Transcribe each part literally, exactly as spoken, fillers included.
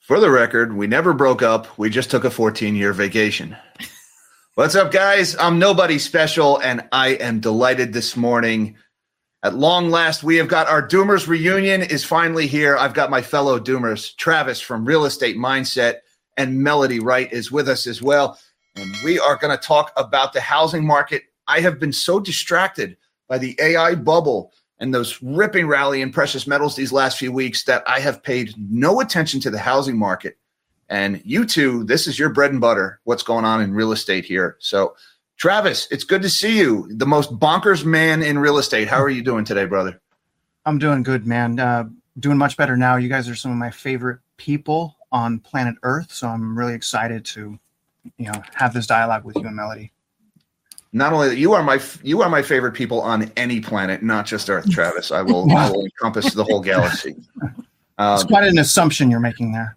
For the record, we never broke up. We just took a fourteen-year vacation. What's up, guys? I'm nobody special, and I am delighted this morning. At long last, we have got our Doomers reunion is finally here. I've got my fellow Doomers, Travis from Real Estate Mindset, and Melody Wright is with us as well. And we are going to talk about the housing market. I have been so distracted by the A I bubble and those ripping rally in precious metals these last few weeks that I have paid no attention to the housing market. And you two, this is your bread and butter, what's going on in real estate here. So, Travis, it's good to see you, the most bonkers man in real estate. How are you doing today, brother? I'm doing good, man. Uh, doing much better now. You guys are some of my favorite people on planet Earth, so I'm really excited to, you know, have this dialogue with you and Melody. Not only that, you are my you are my favorite people on any planet, not just Earth, Travis. I will, I will encompass the whole galaxy. Um, it's quite an assumption you're making there.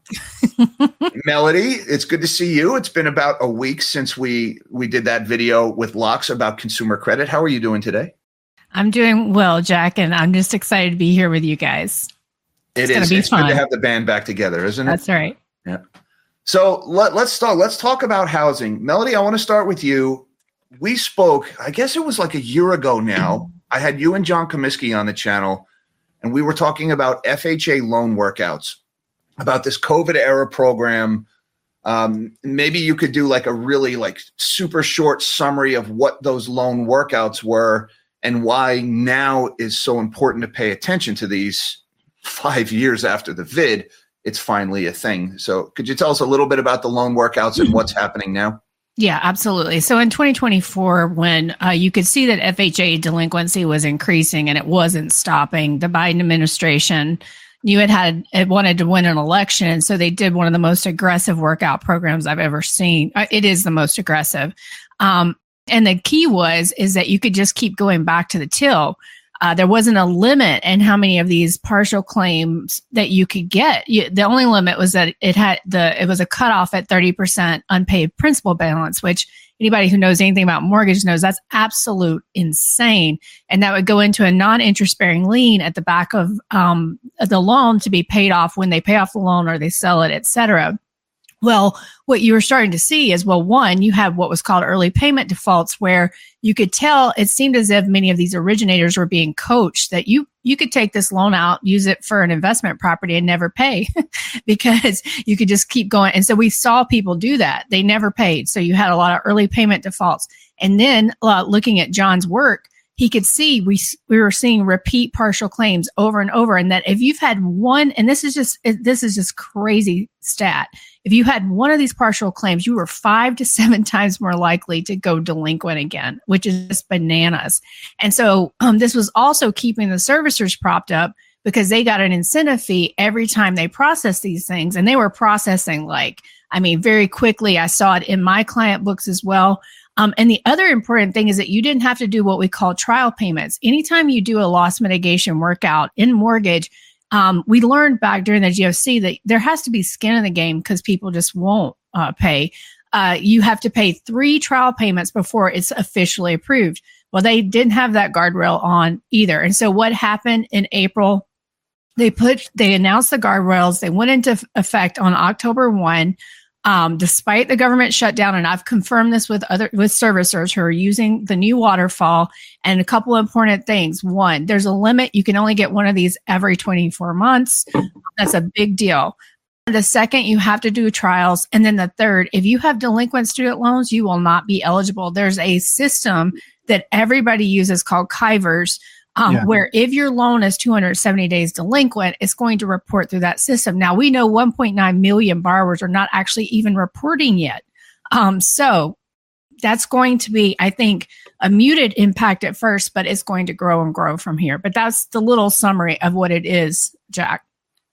Melody, it's good to see you. It's been about a week since we we did that video with Locks about consumer credit. How are you doing today? I'm doing well, Jack, and I'm just excited to be here with you guys. It it's is. Be it's fun. good to have the band back together, isn't it? That's right. Yeah. So let, let's start. Let's talk about housing. Melody, I want to start with you. We spoke, I guess it was like a year ago now. I had you and John Comiskey on the channel, and we were talking about F H A loan workouts, about this COVID era program. Um, maybe you could do like a really like super short summary of what those loan workouts were and why now is so important to pay attention to these five years after the vid. It's finally a thing. So could you tell us a little bit about the loan workouts and what's happening now? Yeah, absolutely. So in twenty twenty-four, when uh, you could see that F H A delinquency was increasing and it wasn't stopping, the Biden administration knew it had it wanted to win an election, and so they did one of the most aggressive workout programs I've ever seen. Uh, It is the most aggressive, um, and the key was is that you could just keep going back to the till. Uh, there wasn't a limit in how many of these partial claims that you could get. You, the only limit was that it had the it was a cutoff at thirty percent unpaid principal balance, which anybody who knows anything about mortgage knows that's absolute insane. And that would go into a non-interest bearing lien at the back of um, the loan to be paid off when they pay off the loan or they sell it, et cetera. Well, what you were starting to see is, well, one, you have what was called early payment defaults, where you could tell it seemed as if many of these originators were being coached that you you could take this loan out, use it for an investment property and never pay because you could just keep going. And so we saw people do that. They never paid. So you had a lot of early payment defaults. And then uh, looking at John's work, he could see we we were seeing repeat partial claims over and over. And that if you've had one, and this is just this is just crazy stat. If you had one of these partial claims, you were five to seven times more likely to go delinquent again, which is just bananas. And so um, this was also keeping the servicers propped up because they got an incentive fee every time they process these things. And they were processing like, I mean, very quickly. I saw it in my client books as well. Um, and the other important thing is that you didn't have to do what we call trial payments. Anytime you do a loss mitigation workout in mortgage, Um, we learned back during the G O C that there has to be skin in the game because people just won't uh, pay. Uh, you have to pay three trial payments before it's officially approved. Well, they didn't have that guardrail on either. And so what happened in April, they put, they announced the guardrails. They went into f- effect on October first. Um, despite the government shutdown, and I've confirmed this with other with servicers who are using the new waterfall, and a couple of important things. One, there's a limit. You can only get one of these every twenty-four months. That's a big deal. The second, you have to do trials. And then the third, if you have delinquent student loans, you will not be eligible. There's a system that everybody uses called Kivers, Um, yeah. where if your loan is two hundred seventy days delinquent, it's going to report through that system. Now, we know one point nine million borrowers are not actually even reporting yet. Um, so that's going to be, I think, a muted impact at first, but it's going to grow and grow from here. But that's the little summary of what it is, Jack.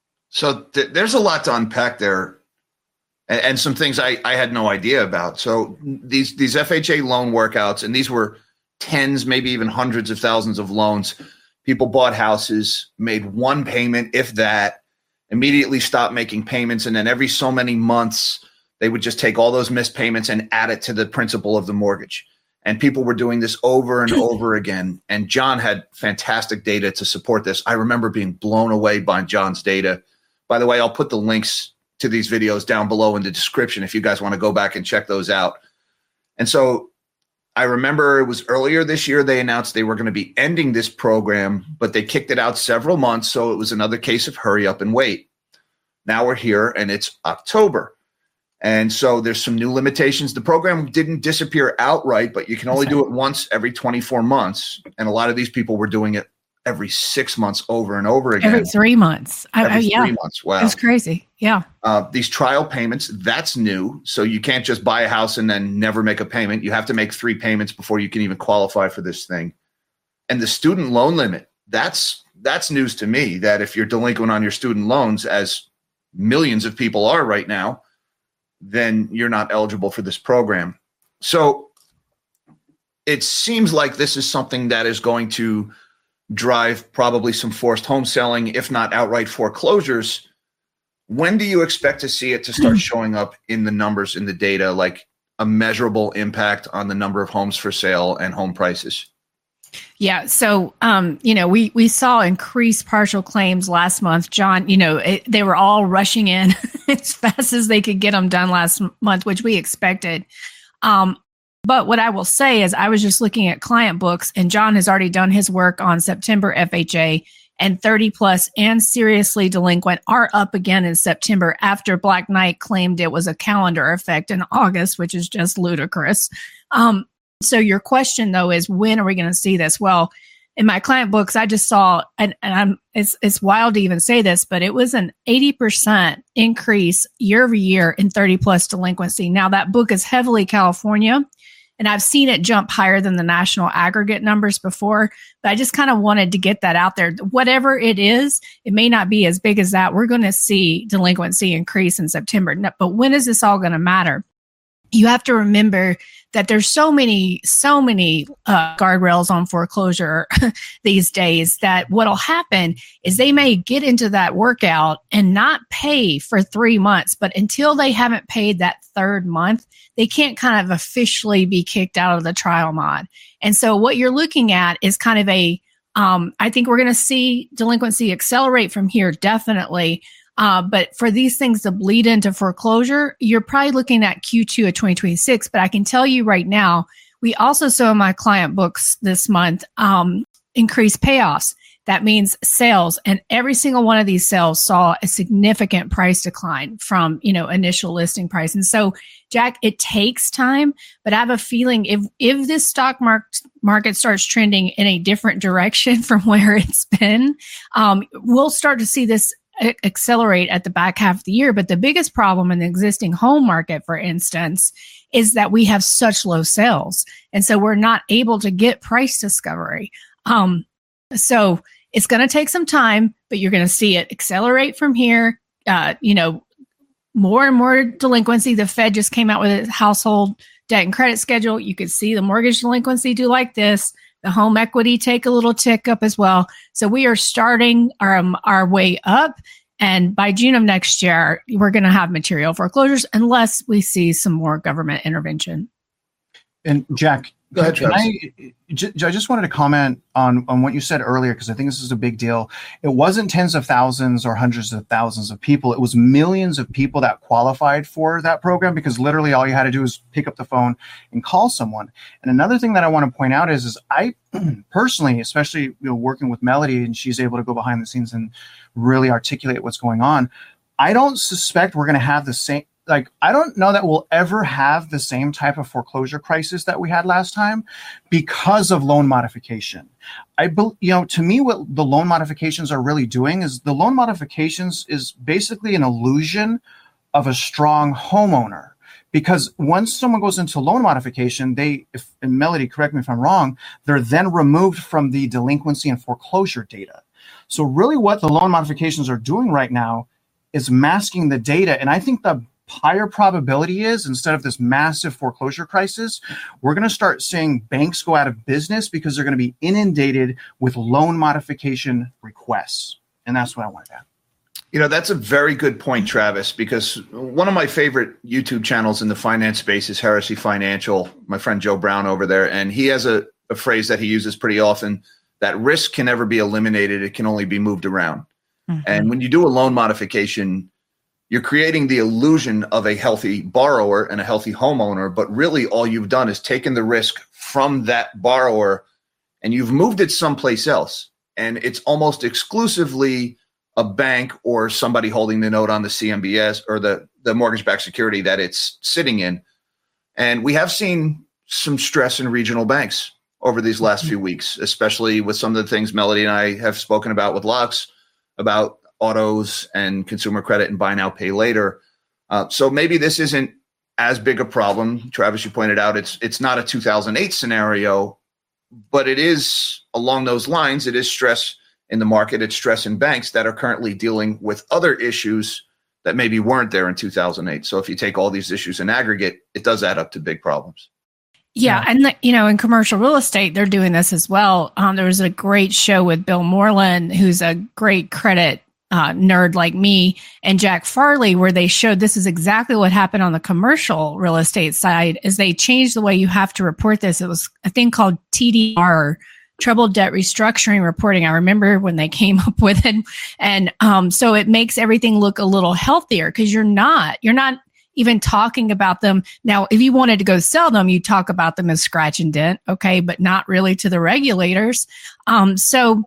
So th- there's a lot to unpack there and, and some things I, I had no idea about. So these, these F H A loan workouts, and these were tens, maybe even hundreds of thousands of loans. People bought houses, made one payment, if that, immediately stopped making payments. And then every so many months, they would just take all those missed payments and add it to the principal of the mortgage. And people were doing this over and over again. And John had fantastic data to support this. I remember being blown away by John's data. By the way, I'll put the links to these videos down below in the description if you guys want to go back and check those out. And so I remember it was earlier this year they announced they were going to be ending this program, but they kicked it out several months. So it was another case of hurry up and wait. Now we're here and it's October. And so there's some new limitations. The program didn't disappear outright, but you can only do it once every twenty-four months. And a lot of these people were doing it every six months over and over again. Every three months. Every I, I, yeah. three months. Wow. It's crazy. Yeah. Uh, these trial payments, that's new. So you can't just buy a house and then never make a payment. You have to make three payments before you can even qualify for this thing. And the student loan limit, that's that's news to me, that if you're delinquent on your student loans, as millions of people are right now, then you're not eligible for this program. So it seems like this is something that is going to drive probably some forced home selling, if not outright foreclosures. When do you expect to see it to start showing up in the numbers, in the data, like a measurable impact on the number of homes for sale and home prices? Yeah. So, um, you know, we, we saw increased partial claims last month, John. You know, it, they were all rushing in as fast as they could get them done last month, which we expected. Um, but what I will say is I was just looking at client books, and John has already done his work on September F H A, and thirty plus and seriously delinquent are up again in September after Black Knight claimed it was a calendar effect in August, which is just ludicrous. Um, So your question though is, when are we going to see this? Well, in my client books, I just saw, and, and I'm, it's, it's wild to even say this, but it was an eighty percent increase year over year in thirty plus delinquency. Now that book is heavily California, and I've seen it jump higher than the national aggregate numbers before, but I just kind of wanted to get that out there. Whatever it is, it may not be as big as that. We're going to see delinquency increase in September, but when is this all going to matter? You have to remember that there's so many, so many uh, guardrails on foreclosure these days that what'll happen is they may get into that workout and not pay for three months, but until they haven't paid that third month, they can't kind of officially be kicked out of the trial mod. And so what you're looking at is kind of a, um, I think we're going to see delinquency accelerate from here, definitely. Uh, but for these things to bleed into foreclosure, you're probably looking at Q two of twenty twenty-six. But I can tell you right now, we also saw in my client books this month um, increased payoffs. That means sales, and every single one of these sales saw a significant price decline from, you know, initial listing price. And so, Jack, it takes time, but I have a feeling if if this stock market market starts trending in a different direction from where it's been, um, we'll start to see this accelerate at the back half of the year. But the biggest problem in the existing home market, for instance, is that we have such low sales. And so we're not able to get price discovery. Um, so it's going to take some time, but you're going to see it accelerate from here. Uh, you know, more and more delinquency. The Fed just came out with a household debt and credit schedule. You could see the mortgage delinquency do like this. The home equity take a little tick up as well. So we are starting our, um, our way up. And by June of next year, we're going to have material foreclosures unless we see some more government intervention. And Jack, Go ahead, can I, I just wanted to comment on, on what you said earlier, because I think this is a big deal. It wasn't tens of thousands or hundreds of thousands of people. It was millions of people that qualified for that program, because literally all you had to do was pick up the phone and call someone. And another thing that I want to point out is, is I personally, especially you know, working with Melody, and she's able to go behind the scenes and really articulate what's going on, I don't suspect we're going to have the same, like, I don't know that we'll ever have the same type of foreclosure crisis that we had last time because of loan modification. I, you know, to me, what the loan modifications are really doing is the loan modifications is basically an illusion of a strong homeowner. Because once someone goes into loan modification, they, if, and Melody, correct me if I'm wrong, they're then removed from the delinquency and foreclosure data. So really what the loan modifications are doing right now is masking the data. And I think the higher probability is, instead of this massive foreclosure crisis, we're going to start seeing banks go out of business because they're going to be inundated with loan modification requests. And that's what I wanted to add. You know, that's a very good point, Travis, because one of my favorite YouTube channels in the finance space is Heresy Financial, my friend Joe Brown over there. And he has a, a phrase that he uses pretty often, that risk can never be eliminated. It can only be moved around. Mm-hmm. And when you do a loan modification, you're creating the illusion of a healthy borrower and a healthy homeowner, but really all you've done is taken the risk from that borrower and you've moved it someplace else. And it's almost exclusively a bank or somebody holding the note on the C M B S or the, the mortgage-backed security that it's sitting in. And we have seen some stress in regional banks over these last few weeks, especially with some of the things Melody and I have spoken about with Lux about autos and consumer credit and buy now, pay later. Uh, so maybe this isn't as big a problem. Travis, you pointed out it's it's not a two thousand eight scenario, but it is along those lines. It is stress in the market. It's stress in banks that are currently dealing with other issues that maybe weren't there in two thousand eight. So if you take all these issues in aggregate, it does add up to big problems. Yeah, and the, you know, in commercial real estate, they're doing this as well. Um, there was a great show with Bill Moreland, who's a great credit uh, nerd like me, and Jack Farley, where they showed this is exactly what happened on the commercial real estate side. Is they changed the way you have to report this. It was a thing called T D R, Troubled Debt Restructuring Reporting. I remember when they came up with it, and um, so it makes everything look a little healthier because you're not, you're not. even talking about them. Now, if you wanted to go sell them, you talk about them as scratch and dent, okay, but not really to the regulators. Um, so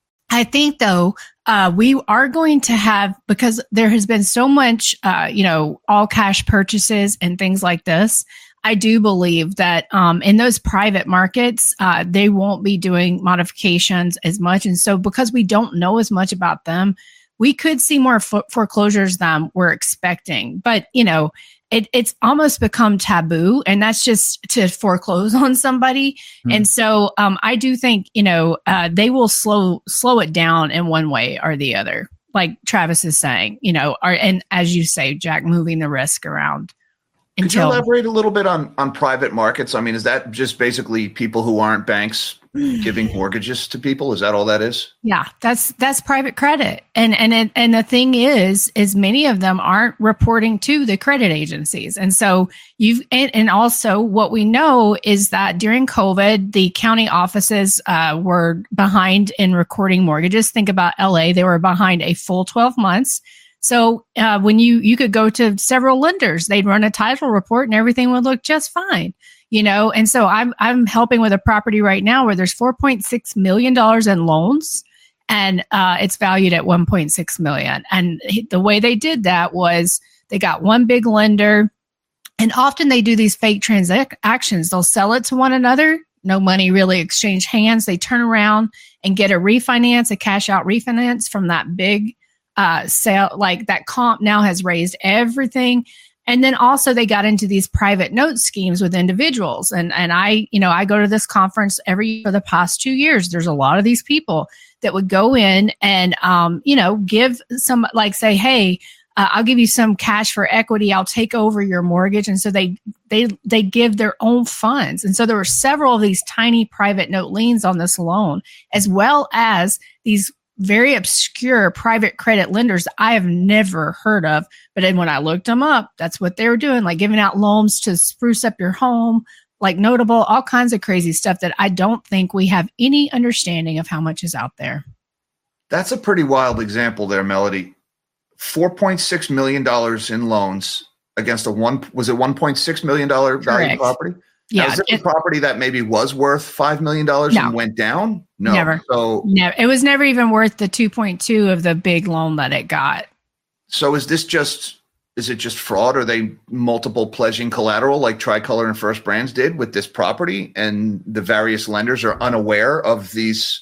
I think, though, uh, we are going to have, because there has been so much, uh, you know, all cash purchases and things like this, I do believe that um, in those private markets, uh, they won't be doing modifications as much. And so because we don't know as much about them, we could see more fo- foreclosures than we're expecting. But, you know, it, it's almost become taboo, and that's just to foreclose on somebody. Mm. And so um, I do think, you know, uh, they will slow slow it down in one way or the other, like Travis is saying, you know, or, and as you say, Jack, moving the risk around. Could until, you elaborate a little bit on, on private markets? I mean, is that just basically people who aren't banks giving mortgages to people? Is that all that is? Yeah, that's that's private credit, and and it, and the thing is, is many of them aren't reporting to the credit agencies, and so you've and, and also what we know is that during COVID, the county offices uh, were behind in recording mortgages. Think about L A; they were behind a full twelve months. So uh, when you you could go to several lenders, they'd run a title report, and everything would look just fine. You know, and so I'm I'm helping with a property right now where there's four point six million dollars in loans, and uh, it's valued at one point six million dollars. And the way they did that was they got one big lender, and often they do these fake transactions. They'll sell it to one another. No money really exchange hands. They turn around and get a refinance, a cash out refinance from that big uh, sale. Like that comp now has raised everything. And then also they got into these private note schemes with individuals. And and I, you know, I go to this conference every year for the past two years. There's a lot of these people that would go in and, um, you know, give some, like say, hey, uh, I'll give you some cash for equity. I'll take over your mortgage. And so they, they, they give their own funds. And so there were several of these tiny private note liens on this loan, as well as these very obscure private credit lenders I have never heard of. But then when I looked them up, that's what they were doing, like giving out loans to spruce up your home, like Notable, all kinds of crazy stuff that I don't think we have any understanding of how much is out there. That's a pretty wild example there, Melody. four point six million dollars in loans against a one, was it one point six million dollars value property? Yeah. Now, is it a property that maybe was worth five million dollars no, and went down? No. Never. So never. It was never even worth the two point two of the big loan that it got. So is this just, is it just fraud? Are they multiple pledging collateral like Tricolor and First Brands did with this property, and the various lenders are unaware of these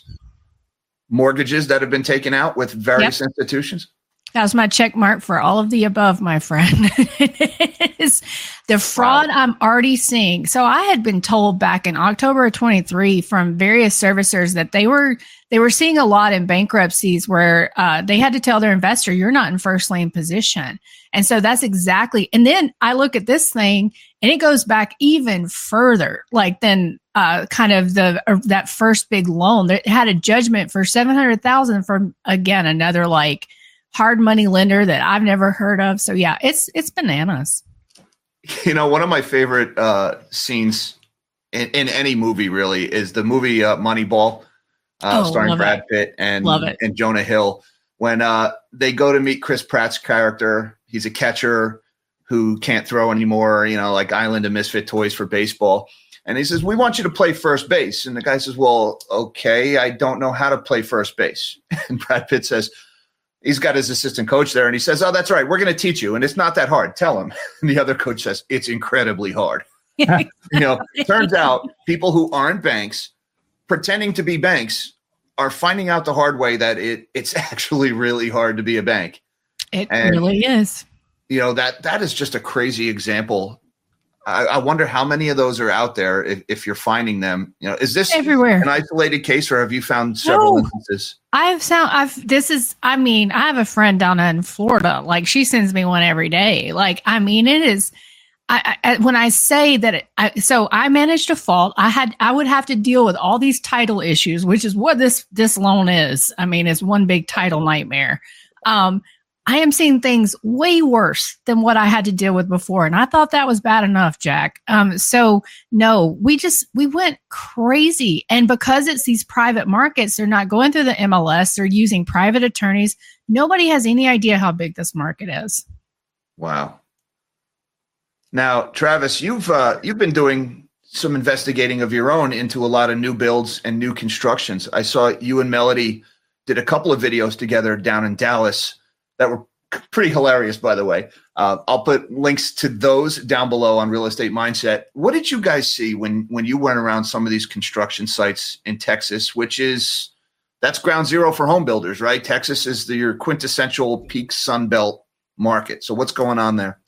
mortgages that have been taken out with various yep. institutions? That was my check mark for all of the above, my friend. Is the fraud wow. I'm already seeing. So I had been told back in October of twenty-three from various servicers that they were they were seeing a lot in bankruptcies where uh, they had to tell their investor, you're not in first lien position. And so that's exactly. And then I look at this thing and it goes back even further, like then uh, kind of the uh, that first big loan that had a judgment for seven hundred thousand dollars from, again, another like hard money lender that I've never heard of. So yeah, it's it's bananas. You know, one of my favorite uh, scenes in, in any movie really is the movie uh, Moneyball, uh, oh, starring Brad it. Pitt and and Jonah Hill. When uh, they go to meet Chris Pratt's character he's a catcher who can't throw anymore, you know, like Island of Misfit Toys for baseball. And he says, we want you to play first base. And the guy says, well, okay, I don't know how to play first base. And Brad Pitt says, he's got his assistant coach there. And he says, oh, that's right. We're going to teach you. And it's not that hard. Tell him. And the other coach says, it's incredibly hard. You know, turns out people who aren't banks pretending to be banks are finding out the hard way that it it's actually really hard to be a bank. It and, really is. You know, that that is just a crazy example. I, I wonder how many of those are out there if, if you're finding them. You know, is this everywhere an isolated case, or have you found several no. instances? I've found I've this is I mean, I have a friend down in Florida. Like, she sends me one every day. Like, I mean, it is I, I when I say that it, I, so I managed default. I had I would have to deal with all these title issues, which is what this this loan is. I mean, it's one big title nightmare. Um, I am seeing things way worse than what I had to deal with before. And I thought that was bad enough, Jack. Um, so no, we just, we went crazy. And because it's these private markets, they're not going through the M L S. They're using private attorneys. Nobody has any idea how big this market is. Wow. Now, Travis, you've, uh, you've been doing some investigating of your own into a lot of new builds and new constructions. I saw you and Melody did a couple of videos together down in Dallas that were pretty hilarious, by the way. Uh, I'll put links to those down below on Real Estate Mindset. What did you guys see when when you went around some of these construction sites in Texas, which is, that's ground zero for home builders, right? Texas is the, your quintessential peak Sun Belt market. So what's going on there?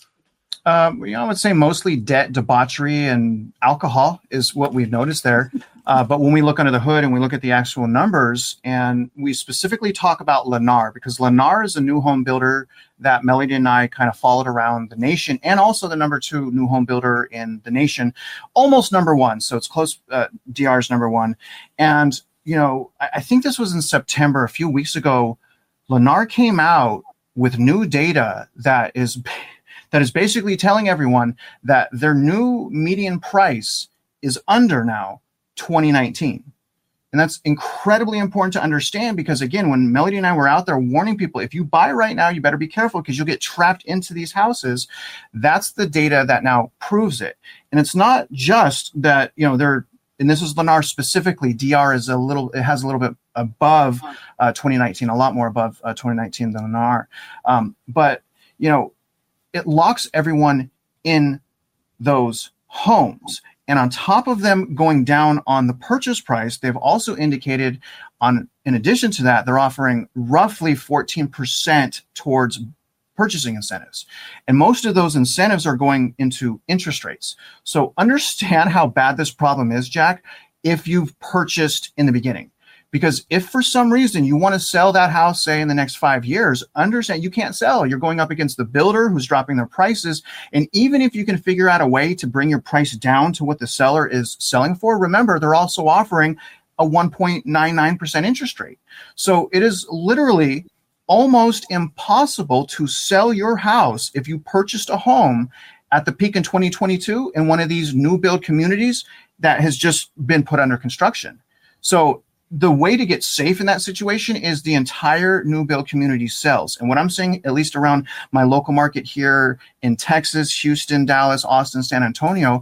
Um, you know, I would say mostly debt, debauchery, and alcohol is what we've noticed there. Uh, but when we look under the hood and we look at the actual numbers, and we specifically talk about Lennar, because Lennar is a new home builder that Melody and I kind of followed around the nation, and also the number two new home builder in the nation, almost number one. So it's close. Uh, D R is number one. And, you know, I, I think this was in September, a few weeks ago. Lennar came out with new data that is that is basically telling everyone that their new median price is under now twenty nineteen. And that's incredibly important to understand, because again, when Melody and I were out there warning people, if you buy right now, you better be careful because you'll get trapped into these houses. That's the data that now proves it. And it's not just that, you know, they're, and this is Lennar specifically, D R is a little, it has a little bit above uh, twenty nineteen, a lot more above uh, twenty nineteen than Lennar. Um, but, you know, it locks everyone in those homes. And on top of them going down on the purchase price, they've also indicated on, in addition to that, they're offering roughly fourteen percent towards purchasing incentives. And most of those incentives are going into interest rates. So understand how bad this problem is, Jack, if you've purchased in the beginning. Because if for some reason you want to sell that house, say in the next five years, understand you can't sell. You're going up against the builder who's dropping their prices. And even if you can figure out a way to bring your price down to what the seller is selling for, remember, they're also offering a one point nine nine percent interest rate. So it is literally almost impossible to sell your house if you purchased a home at the peak in twenty twenty-two in one of these new build communities that has just been put under construction. So the way to get safe in that situation is the entire new build community sells. And what I'm saying, at least around my local market here in Texas, Houston, Dallas, Austin, San Antonio,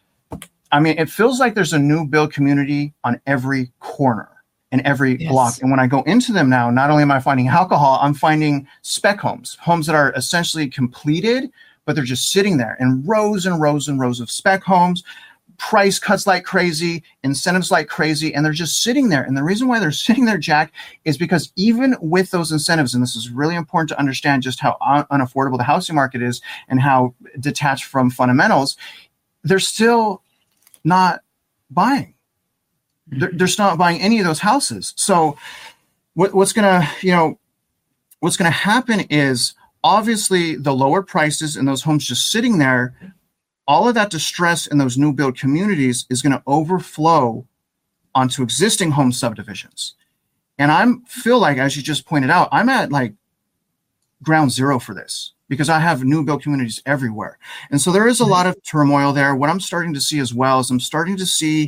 I mean, it feels like there's a new build community on every corner and every yes. block. And when I go into them now, not only am I finding alcohol, I'm finding spec homes, homes that are essentially completed, but they're just sitting there in rows and rows and rows of spec homes. Price cuts like crazy, incentives like crazy, and they're just sitting there. And the reason why they're sitting there, Jack, is because even with those incentives, and this is really important to understand just how un- unaffordable the housing market is and how detached from fundamentals, they're still not buying. Mm-hmm. They're, they're still not buying any of those houses. So what, what's going to, you know, what's going to happen is obviously the lower prices and those homes just sitting there, all of that distress in those new build communities is going to overflow onto existing home subdivisions. And I feel like, as you just pointed out, I'm at like ground zero for this because I have new build communities everywhere. And so there is a lot of turmoil there. What I'm starting to see as well is I'm starting to see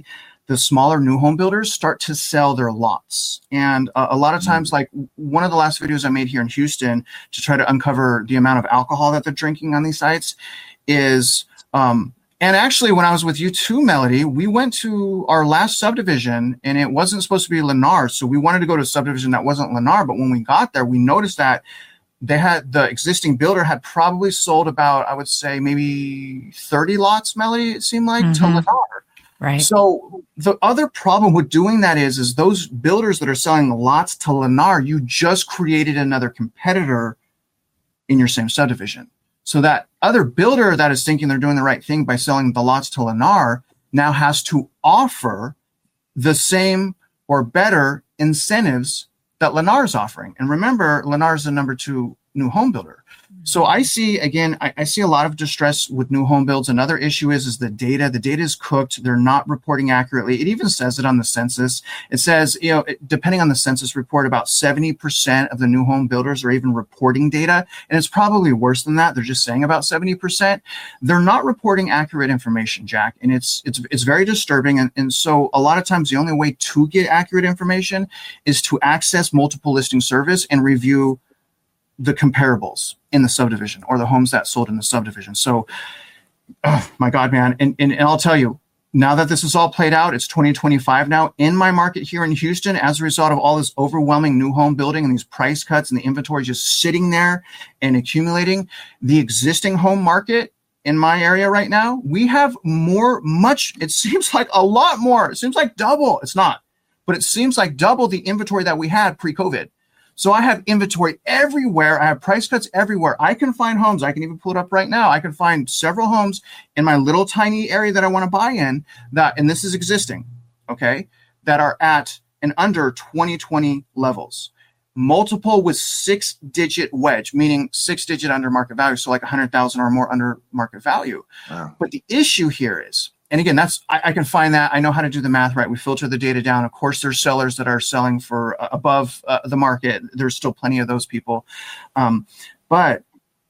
the smaller new home builders start to sell their lots. And uh, a lot of times, like one of the last videos I made here in Houston to try to uncover the amount of alcohol that they're drinking on these sites is, um, and actually when I was with you too, Melody, we went to our last subdivision and it wasn't supposed to be Lennar. So we wanted to go to a subdivision that wasn't Lennar. But when we got there, we noticed that they had, the existing builder had probably sold about, I would say maybe thirty lots, Melody, it seemed like, mm-hmm. to Lennar. Right. So the other problem with doing that is, is those builders that are selling lots to Lennar, you just created another competitor in your same subdivision. So that other builder that is thinking they're doing the right thing by selling the lots to Lennar now has to offer the same or better incentives that Lennar is offering. And remember, Lennar is the number two new home builder. So I see, again, I, I see a lot of distress with new home builds. Another issue is, is the data. The data is cooked. They're not reporting accurately. It even says it on the census. It says, you know, depending on the census report, about seventy percent of the new home builders are even reporting data. And it's probably worse than that. They're just saying about seventy percent. They're not reporting accurate information, Jack. And it's it's it's very disturbing. And, and so a lot of times the only way to get accurate information is to access multiple listing service and review the comparables in the subdivision or the homes that sold in the subdivision. So, oh my God, man. And, and, and I'll tell you, now that this is all played out, it's twenty twenty-five now. In my market here in Houston, as a result of all this overwhelming new home building and these price cuts and the inventory just sitting there and accumulating, the existing home market in my area right now, we have more, much, it seems like a lot more. It seems like double. It's not, but it seems like double the inventory that we had pre-COVID. So I have inventory everywhere. I have price cuts everywhere. I can find homes. I can even pull it up right now. I can find several homes in my little tiny area that I want to buy in that, and this is existing, okay, that are at and under twenty twenty levels. Multiple with six digit wedge, meaning six digit under market value. So like one hundred thousand or more under market value. Wow. But the issue here is, and again, that's I, I can find that. I know how to do the math right. We filter the data down. Of course, there's sellers that are selling for uh, above uh, the market. There's still plenty of those people. Um, but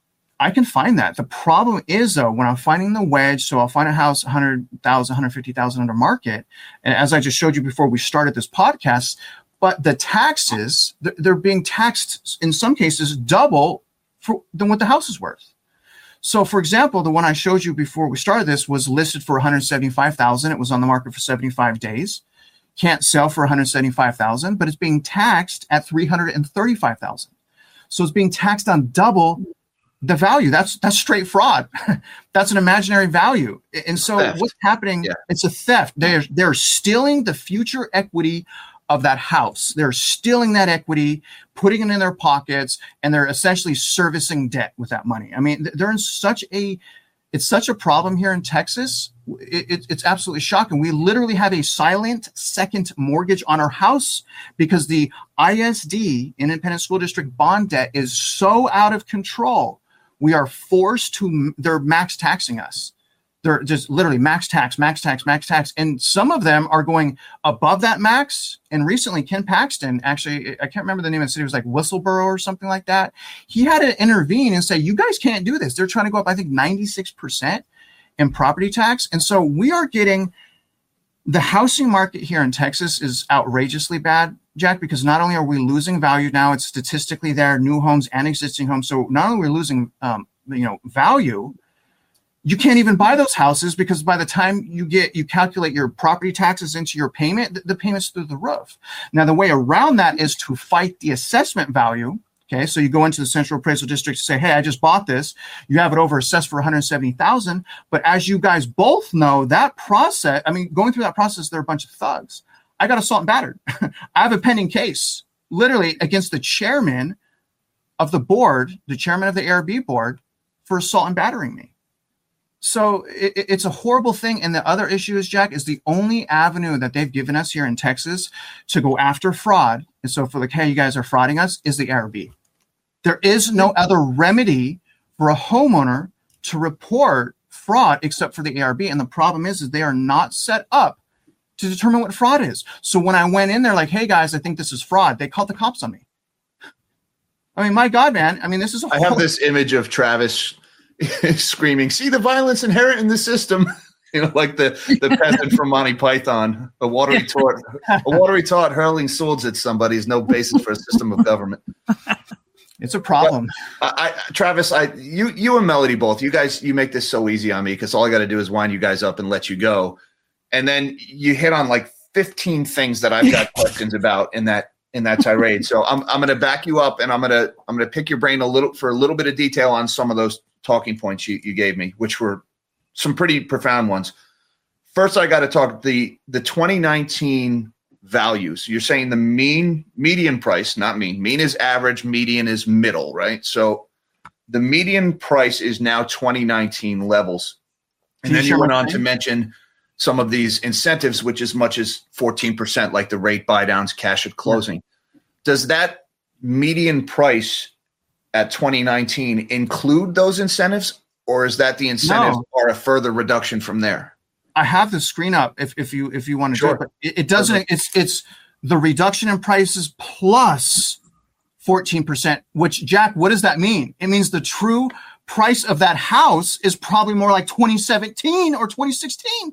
I can find that. The problem is, though, when I'm finding the wedge, so I'll find a house one hundred thousand, one hundred fifty thousand under market. And as I just showed you before we started this podcast, but the taxes, they're being taxed in some cases double for, than what the house is worth. So, for example, the one I showed you before we started this was listed for one hundred seventy-five thousand dollars. It was on the market for seventy-five days. Can't sell for one hundred seventy-five thousand dollars, but it's being taxed at three hundred thirty-five thousand dollars. So it's being taxed on double the value. That's that's straight fraud. That's an imaginary value. And so theft. What's happening? Yeah. It's a theft. They're they're stealing the future equity of that house. They're stealing that equity, putting it in their pockets, and they're essentially servicing debt with that money. I mean, they're in such a, it's such a problem here in Texas. It, it, it's absolutely shocking. We literally have a silent second mortgage on our house because the I S D, Independent School District bond debt, is so out of control. We are forced to, they're max taxing us. They're just literally max tax, max tax, max tax. And some of them are going above that max. And recently, Ken Paxton, actually, I can't remember the name of the city, it was like Whistleboro or something like that. He had to intervene and say, you guys can't do this. They're trying to go up, I think, ninety-six percent in property tax. And so we are getting, the housing market here in Texas is outrageously bad, Jack, because not only are we losing value now, it's statistically there, new homes and existing homes. So not only are we losing, um, you know, value, you can't even buy those houses because by the time you get, you calculate your property taxes into your payment, the, the payment's through the roof. Now, the way around that is to fight the assessment value. Okay, so you go into the Central Appraisal District to say, hey, I just bought this. You have it over assessed for one hundred seventy thousand dollars. But as you guys both know, that process, I mean, going through that process, they're a bunch of thugs. I got assault and battered. I have a pending case, literally against the chairman of the board, the chairman of the A R B board, for assault and battering me. So it, it's a horrible thing. And the other issue is, Jack, is the only avenue that they've given us here in Texas to go after fraud. And so for like, hey, you guys are frauding us, is the A R B. There is no other remedy for a homeowner to report fraud except for the A R B. And the problem is, is they are not set up to determine what fraud is. So when I went in there like, hey, guys, I think this is fraud, they called the cops on me. I mean, my God, man. I mean, this is a I have this image of Travis screaming, see the violence inherent in the system. You know, like the, the peasant from Monty Python. A watery taught, a watery taught hurling swords at somebody is no basis for a system of government. It's a problem. I, I, Travis, I, you, you and Melody both. You guys, you make this so easy on me because all I got to do is wind you guys up and let you go, and then you hit on like fifteen things that I've got questions about in that in that tirade. So I'm I'm going to back you up, and I'm going to I'm going to pick your brain a little for a little bit of detail on some of those talking points you, you gave me, which were some pretty profound ones. First, I got to talk the the twenty nineteen values. You're saying the mean median price, not mean. Mean is average, median is middle, right? So the median price is now twenty nineteen levels. And then you went on to mention some of these incentives, which as much as fourteen percent, like the rate buy downs, cash at closing. Does that median price at twenty nineteen include those incentives? Or is that the incentives No. are a further reduction from there? I have the screen up if, if you if you want to Sure. do it, but it, it doesn't. It's it's the reduction in prices plus fourteen percent. Which, Jack, what does that mean? It means the true price of that house is probably more like twenty seventeen or twenty sixteen.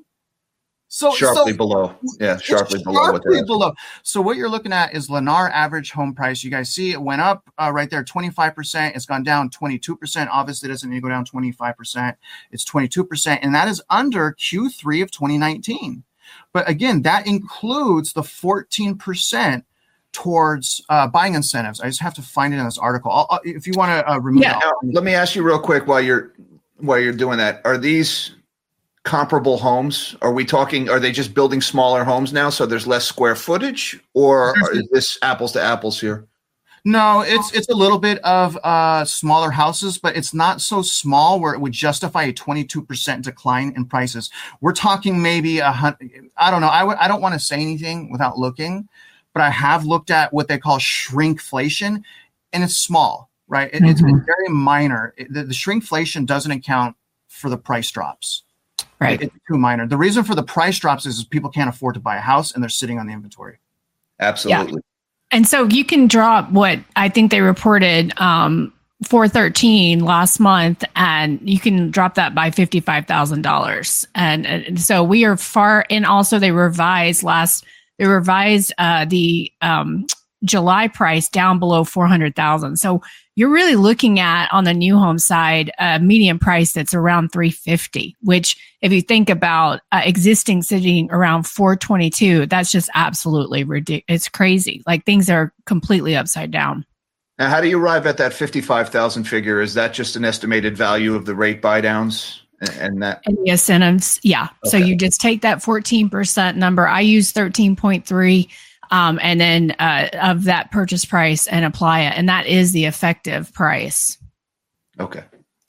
So Sharply so, below. Yeah, sharply It's below what sharply they're below. So what you're looking at is Lennar average home price. You guys see it went up uh, right there, twenty-five percent. It's gone down twenty-two percent. Obviously, it doesn't need to go down twenty-five percent. It's twenty-two percent, and that is under Q three of twenty nineteen. But again, that includes the fourteen percent towards uh, buying incentives. I just have to find it in this article. I'll, I'll, if you want to uh, remove Yeah. it. Now, let me ask you real quick while you're while you're doing that. Are these comparable homes? Are we talking, are they just building smaller homes now so there's less square footage, or is this apples to apples here? No, it's it's a little bit of uh, smaller houses, but it's not so small where it would justify a twenty-two percent decline in prices. We're talking maybe a hundred. I don't know. I w- I don't want to say anything without looking, but I have looked at what they call shrinkflation, and it's small, right? It, it's, Mhm. it's very minor. It, the, the shrinkflation doesn't account for the price drops. Right. It, it's too minor. The reason for the price drops is, is people can't afford to buy a house and they're sitting on the inventory. Absolutely. And so you can drop what I think they reported um, four thirteen last month, and you can drop that by fifty-five thousand dollars. And, and so we are far, and also they revised last, they revised uh, the um, July price down below four hundred thousand. So you're really looking at, on the new home side, a median price that's around three fifty, which if you think about uh, existing sitting around four twenty-two, that's just absolutely ridiculous. It's crazy. Like, things are completely upside down. Now, how do you arrive at that fifty-five thousand figure? Is that just an estimated value of the rate buy downs and, and that? And the incentives. Yeah. So Okay. you just take that fourteen percent number. I use thirteen point three. Um, and then uh, of that purchase price and apply it. And that is the effective price. Okay.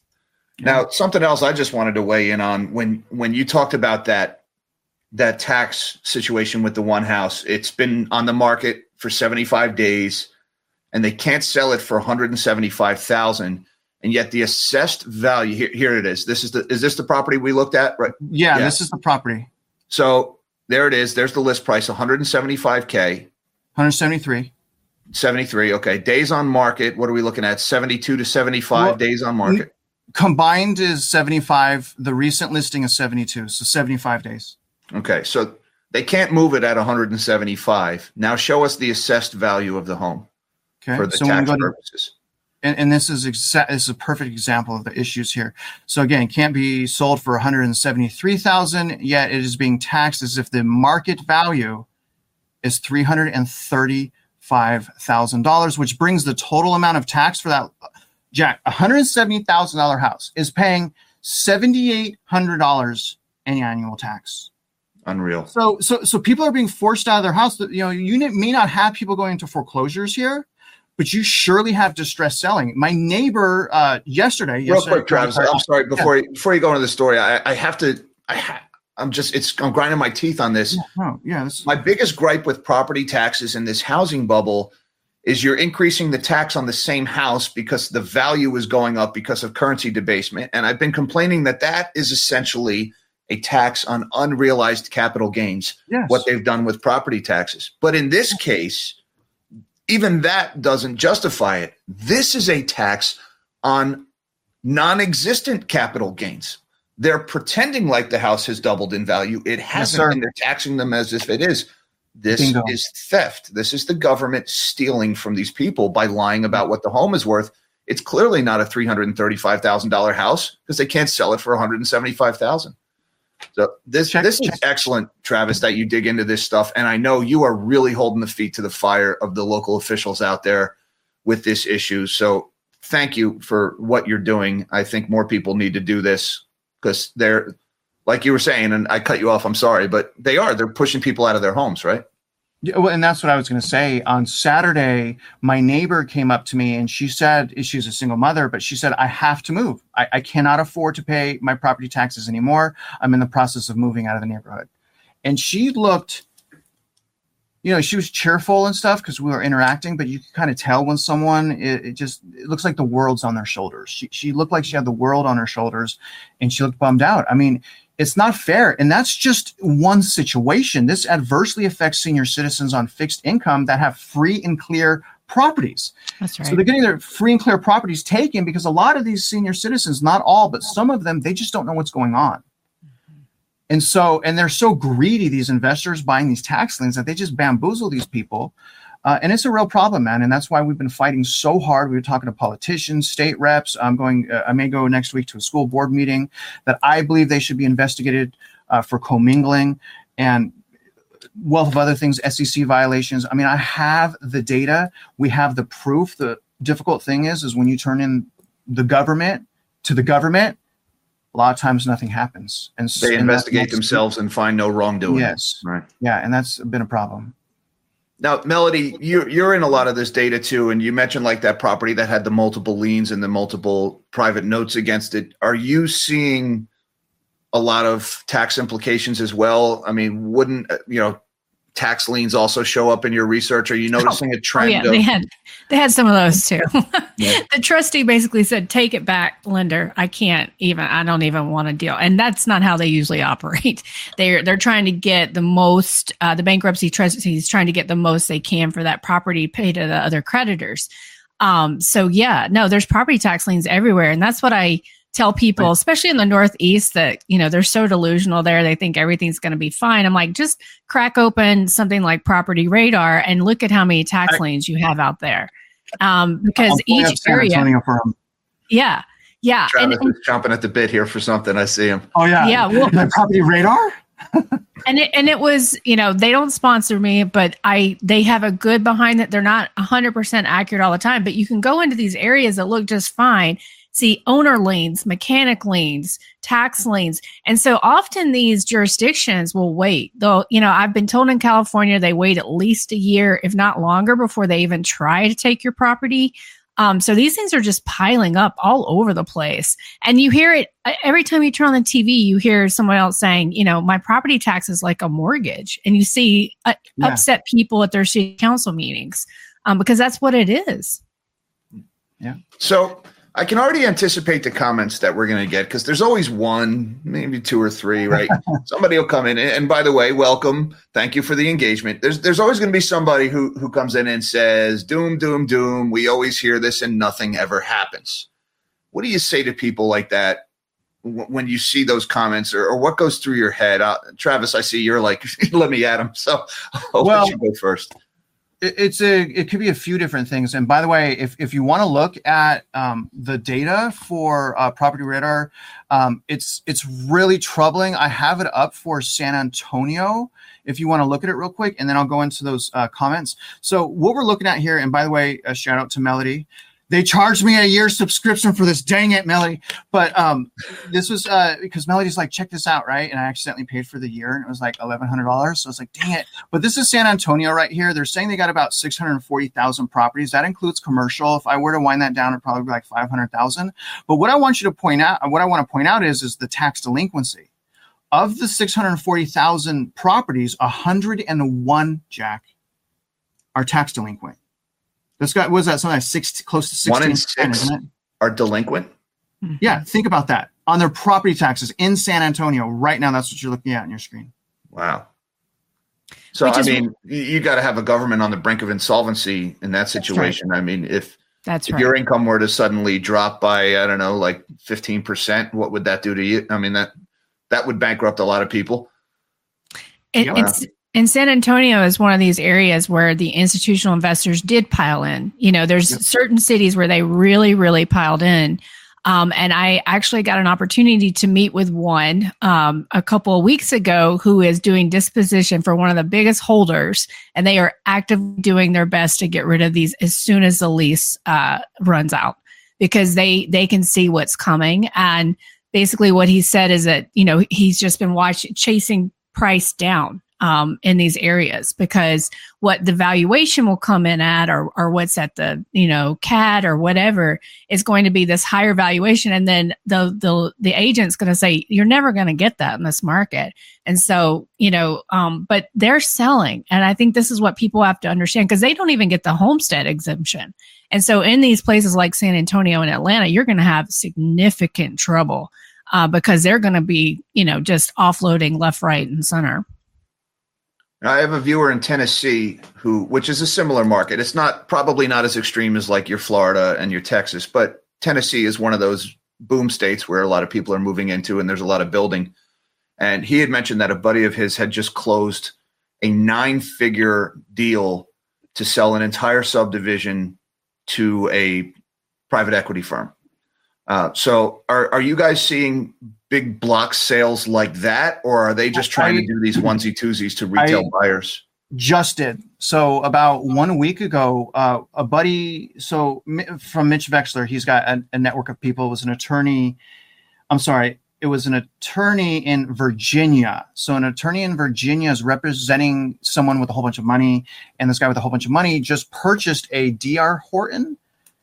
Now, something else I just wanted to weigh in on when when you talked about that that tax situation with the one house. It's been on the market for seventy-five days, and they can't sell it for one hundred seventy-five thousand dollars. And yet the assessed value here, here it is. This is the is this the property we looked at? Right. Yeah, Yeah. this is the property. So there it is. There's the list price, one hundred seventy-five K. one hundred seventy-three. seventy-three. Okay. Days on market. What are we looking at? seventy-two to seventy-five Well, days on market. Combined is seventy-five. The recent listing is seventy-two. So seventy-five days. Okay. So they can't move it at one hundred seventy-five. Now show us the assessed value of the home Okay. for the so when we tax go to, purposes. and, and this is exa- this is a perfect example of the issues here. So again, it can't be sold for one hundred seventy-three thousand, yet it is being taxed as if the market value is three hundred thirty-five thousand dollars, which brings the total amount of tax for that, Jack, one hundred seventy thousand dollars house is paying seven thousand eight hundred dollars in annual tax. Unreal. So, so, so people are being forced out of their house. You know, you may not have people going into foreclosures here, but you surely have distress selling. My neighbor uh, yesterday, Real yesterday, quick, Travis. I'm sorry. Before you, before you go into the story, I, I have to. I ha, I'm just. It's. I'm grinding my teeth on this. Yeah, oh, yeah. This, My biggest gripe with property taxes in this housing bubble is you're increasing the tax on the same house because the value is going up because of currency debasement. And I've been complaining that that is essentially a tax on unrealized capital gains, yes. what they've done with property taxes. But in this case, even that doesn't justify it. This is a tax on non-existent capital gains. they're pretending like the house has doubled in value. It hasn't, yes, and they're taxing them as if it is. This Bingo. is theft. This is the government stealing from these people by lying about what the home is worth. It's clearly not a three hundred thirty-five thousand dollars house because they can't sell it for one hundred seventy-five thousand dollars. So this check, this check. is excellent, Travis, that you dig into this stuff. And I know you are really holding the feet to the fire of the local officials out there with this issue. So thank you for what you're doing. I think more people need to do this because they're, like you were saying, and I cut you off, I'm sorry, but they are. They're pushing people out of their homes, right? Yeah, well, and that's what I was going to say. On Saturday, my neighbor came up to me and she said, she's a single mother, but she said, I have to move. I, I cannot afford to pay my property taxes anymore. I'm in the process of moving out of the neighborhood. And she looked, you know, she was cheerful and stuff because we were interacting, but you can kind of tell when someone, it, it just, it looks like the world's on their shoulders. She, she looked like she had the world on her shoulders and she looked bummed out. I mean, it's not fair. And that's just one situation. This adversely affects senior citizens on fixed income that have free and clear properties. That's right. So they're getting their free and clear properties taken because a lot of these senior citizens, not all, but some of them, they just don't know what's going on. And so, and they're so greedy, these investors buying these tax liens, that they just bamboozle these people. Uh, and it's a real problem, man. And that's why we've been fighting so hard. We were talking to politicians, state reps. I'm going, uh, I may go next week to a school board meeting that I believe they should be investigated uh, for commingling and wealth of other things, S E C violations. I mean, I have the data. We have the proof. The difficult thing is, is when you turn in the government to the government, a lot of times nothing happens. And they and investigate themselves and find no wrongdoing. Yes. Right. Yeah. And that's been a problem. Now, Melody, you, you're in a lot of this data too, and you mentioned like that property that had the multiple liens and the multiple private notes against it. Are you seeing a lot of tax implications as well? I mean, wouldn't, you know, tax liens also show up in your research? Are you noticing a trend? Oh, yeah, of- they had they had some of those too. Yeah. The trustee basically said, "Take it back, lender. I can't even. I don't even want to deal." And that's not how they usually operate. They're they're trying to get the most. Uh, the bankruptcy trustee is trying to get the most they can for that property paid to the other creditors. Um, so yeah, no, there's property tax liens everywhere, and that's what I tell people, especially in the Northeast, that, you know, they're so delusional there. They think everything's going to be fine. I'm like, just crack open something like Property Radar and look at how many tax liens you have out there. Um, because each area, yeah, yeah. Travis and, is chomping at the bit here for something. I see him. Oh yeah. Yeah. Well, my Property Radar. and it, and it was, you know, they don't sponsor me, but I, they have a good behind that. They're not a hundred percent accurate all the time, but you can go into these areas that look just fine. See owner liens, mechanic liens, tax liens. And so often these jurisdictions will wait. Though, you know, I've been told in California, they wait at least a year, if not longer, before they even try to take your property. Um, so these things are just piling up all over the place. And you hear it every time you turn on the T V, you hear someone else saying, you know, my property tax is like a mortgage. And you see uh, Yeah. upset people at their city council meetings um, because that's what it is. Yeah. So I can already anticipate the comments that we're going to get because there's always one, maybe two or three, right? Somebody will come in. And by the way, welcome. Thank you for the engagement. There's there's always going to be somebody who, who comes in and says, doom, doom, doom. We always hear this and nothing ever happens. What do you say to people like that w- when you see those comments or, or what goes through your head? Uh, Travis, I see you're like, let me at him. So I'll Well, let you go first. It, it's a it could be a few different things. And by the way, if if you want to look at um, the data for uh, Property Radar, um, it's it's really troubling. I have it up for San Antonio. If you want to look at it real quick, and then I'll go into those uh, comments. So what we're looking at here, and by the way, a shout out to Melody. They charged me a year subscription for this. Dang it, Melody. But um, this was uh, because Melody's like, check this out, right? And I accidentally paid for the year, and it was like eleven hundred dollars. So I was like, dang it. But this is San Antonio right here. They're saying they got about six hundred forty thousand properties. That includes commercial. If I were to wind that down, it'd probably be like five hundred thousand. But what I want you to point out, what I want to point out is, is the tax delinquency. Of the six hundred forty thousand properties, one hundred one, Jack, are tax delinquent. This guy was that something like six, close to sixteen, One in six isn't it? are delinquent. Yeah, think about that on their property taxes in San Antonio right now. That's what you're looking at on your screen. Wow. So, Which I is- mean, you, you got to have a government on the brink of insolvency in that situation. I mean, if That's if right. your income were to suddenly drop by, I don't know, like fifteen percent, what would that do to you? I mean, that that would bankrupt a lot of people. It, Yeah. it's, and San Antonio is one of these areas where the institutional investors did pile in. You know, there's Yep. certain cities where they really, really piled in. Um, and I actually got an opportunity to meet with one um, a couple of weeks ago who is doing disposition for one of the biggest holders. And they are actively doing their best to get rid of these as soon as the lease uh, runs out, because they, they can see what's coming. And basically what he said is that, you know, he's just been watching, chasing price down um, in these areas, because what the valuation will come in at, or or what's at the, you know, C A D or whatever, is going to be this higher valuation. And then the the the agent's going to say, you're never going to get that in this market. And so, you know, um, but they're selling. And I think this is what people have to understand, because they don't even get the homestead exemption. And so in these places like San Antonio and Atlanta, you're going to have significant trouble uh, because they're going to be, you know, just offloading left, right, and center. I have a viewer in Tennessee who, which is a similar market. It's not probably not as extreme as like your Florida and your Texas, but Tennessee is one of those boom states where a lot of people are moving into, and there's a lot of building. And he had mentioned that a buddy of his had just closed a nine-figure deal to sell an entire subdivision to a private equity firm. Uh, so are, are you guys seeing big block sales like that, or are they just trying I, to do these onesie twosies to retail I buyers? Just did. So about one week ago, uh, a buddy, so from Mitch Vexler, he's got a, a network of people. It was an attorney. I'm sorry. It was an attorney in Virginia. So an attorney in Virginia is representing someone with a whole bunch of money. And this guy with a whole bunch of money just purchased a D R Horton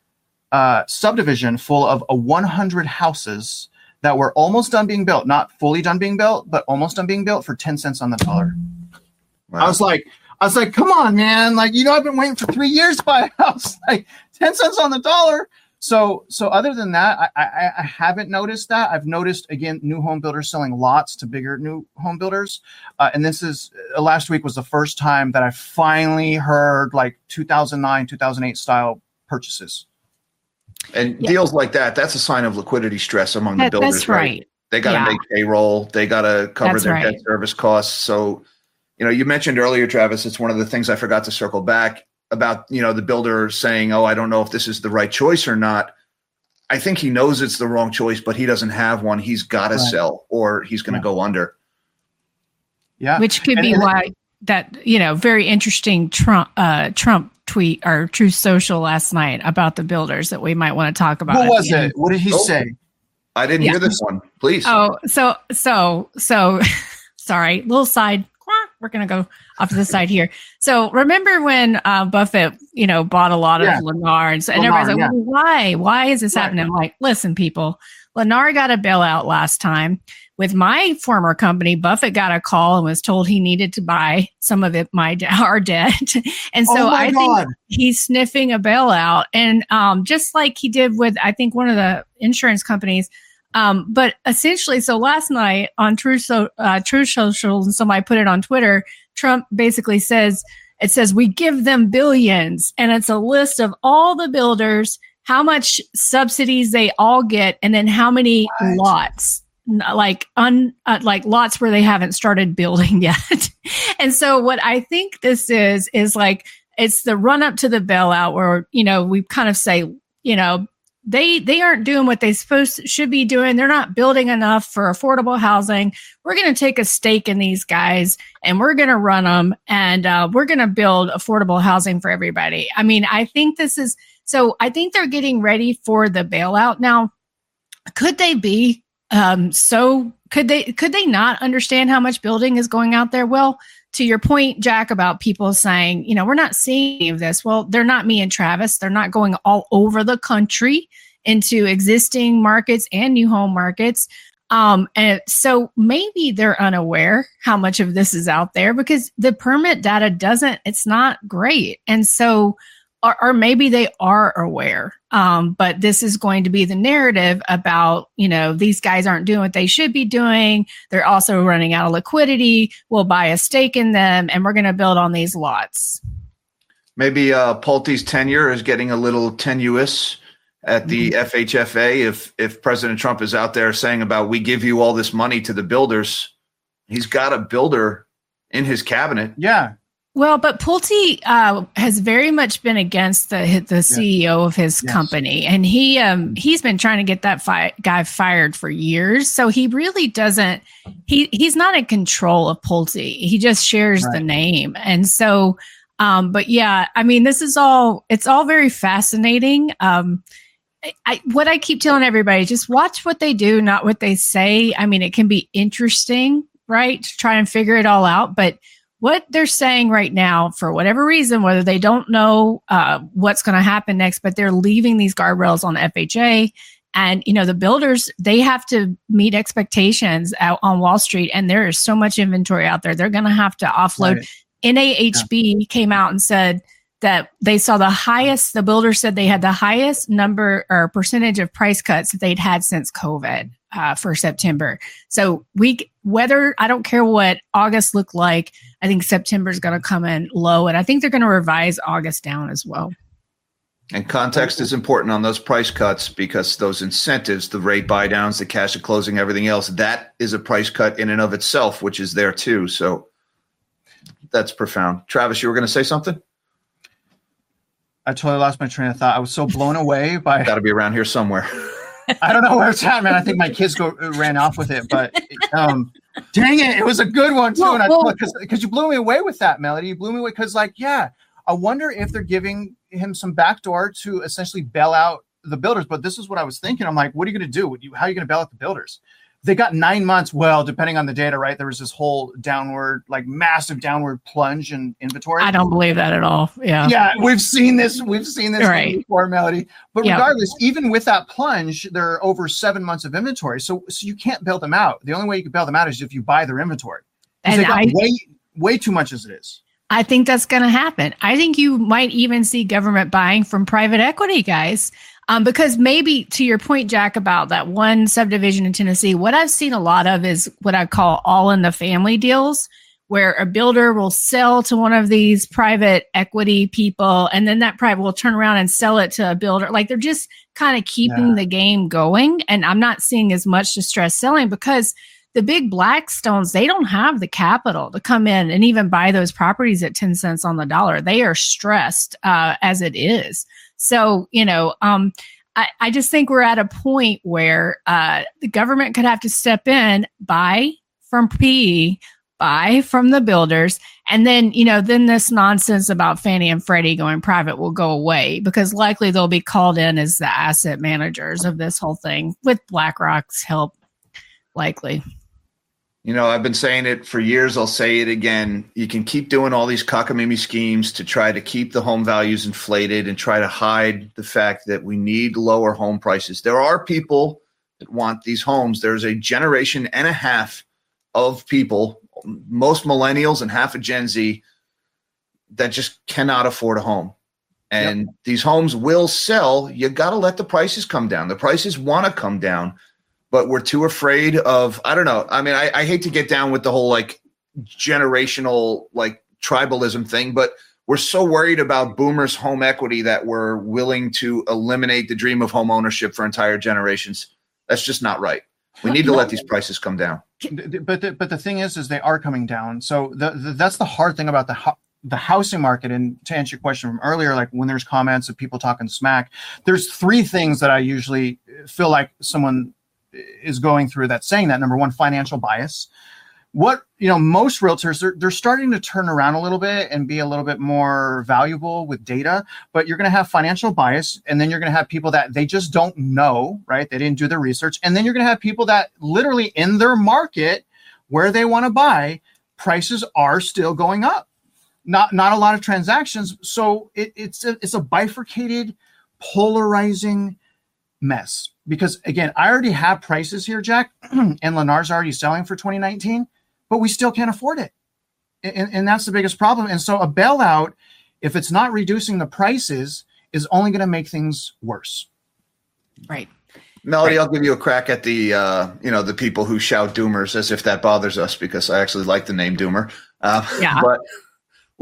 uh, subdivision full of a one hundred houses that were almost done being built, not fully done being built, but almost done being built for ten cents on the dollar. Wow. I was like, I was like, come on, man. Like, you know, I've been waiting for three years to buy a house, like ten cents on the dollar. So, so other than that, I, I, I haven't noticed that. I've noticed, again, new home builders selling lots to bigger new home builders. Uh, and this is uh, last week was the first time that I finally heard like two thousand nine, two thousand eight style purchases. And yeah. deals like that, that's a sign of liquidity stress among the that, builders. That's right. right. They got to yeah. make payroll. They got to cover that's their right. debt service costs. So, you know, you mentioned earlier, Travis, it's one of the things I forgot to circle back about, you know, the builder saying, oh, I don't know if this is the right choice or not. I think he knows it's the wrong choice, but he doesn't have one. He's got to right. sell or he's going to yeah. go under. Yeah. Which could and, be and why that, you know, very interesting Trump, uh, Trump tweet or Truth Social last night about the builders that we might want to talk about. What was it? What did he oh, say? I didn't yeah. hear this one. Please. Oh, so, so, so sorry, little side. We're going to go off to the side here. So remember when uh, Buffett, you know, bought a lot yeah. of Lennar, and, so, and Lennar, everybody's like, yeah. well, why? Why is this right. happening? I'm like, listen, people, Lennar got a bailout last time. With my former company, Buffett got a call and was told he needed to buy some of it, my our debt. And so oh I God. think he's sniffing a bailout. And um, just like he did with, I think, one of the insurance companies. Um, but essentially, so last night on True, so, uh, True Social, and somebody put it on Twitter, Trump basically says, it says, we give them billions. And it's a list of all the builders, how much subsidies they all get, and then how many right. lots. like un uh, like lots where they haven't started building yet. And so what I think this is is like it's the run up to the bailout where, you know, we kind of say, you know, they they aren't doing what they supposed to, should be doing. They're not building enough for affordable housing. We're going to take a stake in these guys and we're going to run them and uh, we're going to build affordable housing for everybody. I mean, I think this is so I think they're getting ready for the bailout. Now, could they be Um, so could they, could they not understand how much building is going out there? Well, to your point, Jack, about people saying, you know, we're not seeing any of this. Well, they're not me and Travis. They're not going all over the country into existing markets and new home markets. Um, and so maybe they're unaware how much of this is out there because the permit data doesn't, it's not great. And so Or, or maybe they are aware, um, but this is going to be the narrative about, you know, these guys aren't doing what they should be doing. They're also running out of liquidity. We'll buy a stake in them and we're going to build on these lots. Maybe uh, Pulte's tenure is getting a little tenuous at the mm-hmm. F H F A. If if President Trump is out there saying about we give you all this money to the builders, he's got a builder in his cabinet. Yeah. Well, but Pulte uh, has very much been against the the C E O of his yes. company, and he um, he's been trying to get that fi- guy fired for years. So he really doesn't. He he's not in control of Pulte. He just shares right. the name, and so. Um, but yeah, I mean, this is all. It's all very fascinating. Um, I, what I keep telling everybody, just watch what they do, not what they say. I mean, it can be interesting, right, to try and figure it all out, but. What they're saying right now, for whatever reason, whether they don't know uh, what's going to happen next, but they're leaving these guardrails on F H A. And, you know, the builders, they have to meet expectations out on Wall Street. And there is so much inventory out there. They're going to have to offload. Right. N A H B yeah. came out and said that they saw the highest, the builders said they had the highest number or percentage of price cuts that they'd had since COVID. Uh, for September. So we, whether, I don't care what August looked like, I think September is going to come in low, and I think they're going to revise August down as well. And context is important on those price cuts because those incentives, the rate buy downs, the cash at closing, everything else, that is a price cut in and of itself, which is there too. So that's profound. Travis, you were going to say something? I totally lost my train of thought. I was so blown away by. Got to be around here somewhere. I don't know where it's at, man. I think my kids go ran off with it, but um, dang it, it was a good one too. Well, and I well, because because you blew me away with that, Melody. You blew me away because, like, yeah, I wonder if they're giving him some backdoor to essentially bail out the builders. But this is what I was thinking. I'm like, what are you going to do? You, how are you going to bail out the builders? They got nine months. Well, depending on the data, right? There was this whole downward, like massive downward plunge in inventory. I don't believe that at all. Yeah. Yeah. We've seen this. We've seen this right. before, Melody. But yep. regardless, even with that plunge, there are over seven months of inventory. So, so you can't bail them out. The only way you can bail them out is if you buy their inventory. And they got I, way, way too much as it is. I think that's going to happen. I think you might even see government buying from private equity guys. Um, because maybe to your point, Jack, about that one subdivision in Tennessee, what I've seen a lot of is what I call all in the family deals, where a builder will sell to one of these private equity people, and then that private will turn around and sell it to a builder. Like they're just kind of keeping yeah. the game going. And I'm not seeing as much distress selling because the big Blackstones, they don't have the capital to come in and even buy those properties at ten cents on the dollar. They are stressed uh, as it is. So, you know, um, I, I just think we're at a point where uh, the government could have to step in, buy from P E, buy from the builders, and then, you know, then this nonsense about Fannie and Freddie going private will go away because likely they'll be called in as the asset managers of this whole thing with BlackRock's help, likely. You know, I've been saying it for years. I'll say it again. You can keep doing all these cockamamie schemes to try to keep the home values inflated and try to hide the fact that we need lower home prices. There are people that want these homes. There's a generation and a half of people, most millennials and half of Gen Z, that just cannot afford a home. And yep. these homes will sell. You got to let the prices come down. The prices want to come down. But we're too afraid of, I don't know. I mean, I, I hate to get down with the whole like generational, like tribalism thing, but we're so worried about boomers' home equity that we're willing to eliminate the dream of home ownership for entire generations. That's just not right. We need to let these prices come down. But the, but the thing is, is they are coming down. So the, the, that's the hard thing about the ho- the housing market. And to answer your question from earlier, like when there's comments of people talking smack, there's three things that I usually feel like someone is going through that's saying that. Number one, financial bias. What, you know, most realtors, they're, they're starting to turn around a little bit and be a little bit more valuable with data, but you're going to have financial bias. And then you're going to have people that they just don't know, right? They didn't do the research. And then you're going to have people that literally in their market where they want to buy, prices are still going up. Not, not a lot of transactions. So it, it's a, it's a bifurcated, polarizing mess. Because again, I already have prices here, Jack, and Lennar's already selling for twenty nineteen, but we still can't afford it. And, and that's the biggest problem. And so a bailout, if it's not reducing the prices, is only going to make things worse. Right. Melody, right. I'll give you a crack at the, uh, you know, the people who shout doomers as if that bothers us because I actually like the name doomer. Uh, yeah. But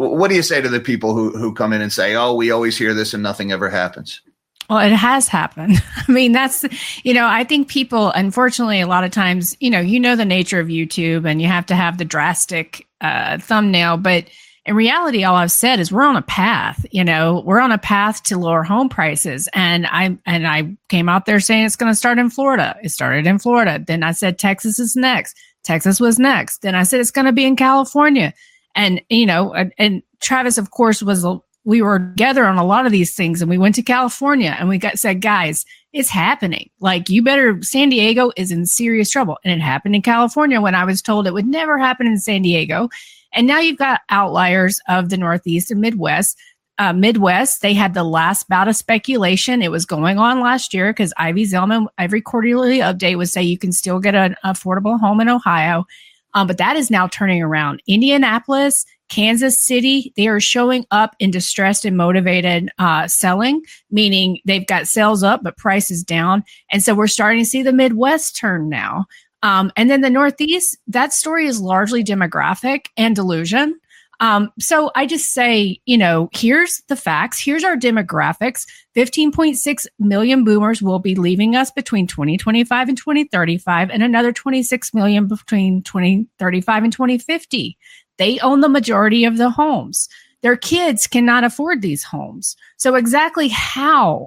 What do you say to the people who, who come in and say, oh, we always hear this and nothing ever happens? Well, it has happened. I mean, that's, you know, I think people, unfortunately, a lot of times, you know, you know the nature of YouTube and you have to have the drastic uh, thumbnail. But in reality, all I've said is we're on a path, you know, we're on a path to lower home prices. And I, and I came out there saying it's going to start in Florida. It started in Florida. Then I said, Texas is next. Texas was next. Then I said, it's going to be in California. And, you know, and, and Travis, of course, was, we were together on a lot of these things, and we went to California and we got said, guys, it's happening. Like, you better, San Diego is in serious trouble. And it happened in California when I was told it would never happen in San Diego. And now you've got outliers of the Northeast and Midwest. Uh, Midwest, they had the last bout of speculation. It was going on last year because Ivy Zelman, every quarterly update would say you can still get an affordable home in Ohio. Um, but that is now turning around. Indianapolis, Kansas City, they are showing up in distressed and motivated uh, selling, meaning they've got sales up, but price is down. And so we're starting to see the Midwest turn now. Um, and then the Northeast, that story is largely demographic and delusion. Um, so I just say, you know, here's the facts. Here's our demographics. fifteen point six million boomers will be leaving us between twenty twenty-five and twenty thirty-five, and another twenty-six million between twenty thirty-five and twenty fifty. They own the majority of the homes. Their kids cannot afford these homes. So exactly how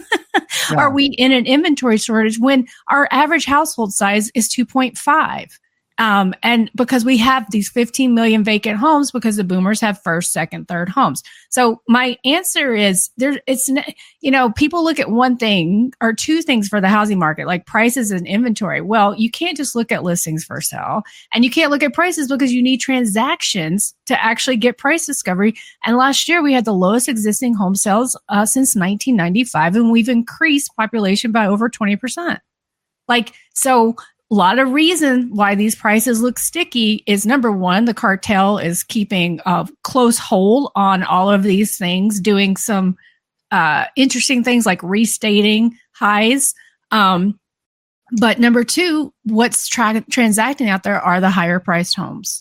yeah. are we in an inventory shortage when our average household size is two point five? Um, and because we have these fifteen million vacant homes because the boomers have first, second, third homes. So my answer is there, it's, you know, people look at one thing or two things for the housing market, like prices and inventory. Well, you can't just look at listings for sale, and you can't look at prices because you need transactions to actually get price discovery. And last year we had the lowest existing home sales uh, since nineteen ninety-five, and we've increased population by over twenty percent. Like, so a lot of reason why these prices look sticky is, number one, the cartel is keeping a close hold on all of these things, doing some uh, interesting things like restating highs. Um, but number two, what's tra- transacting out there are the higher priced homes.